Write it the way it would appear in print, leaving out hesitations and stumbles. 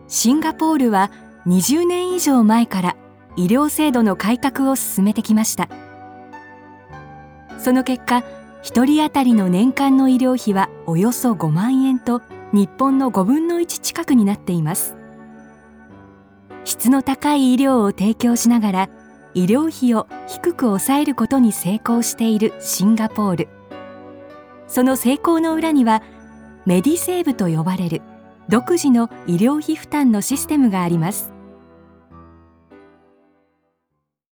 シンガポールは20年以上前から医療制度の改革を進めてきました。その結果、1人当たりの年間の医療費はおよそ5万円と日本の5分の1近くになっています。質の高い医療を提供しながら医療費を低く抑えることに成功しているシンガポール。その成功の裏にはメディセーブと呼ばれる独自の医療費負担のシステムがあります。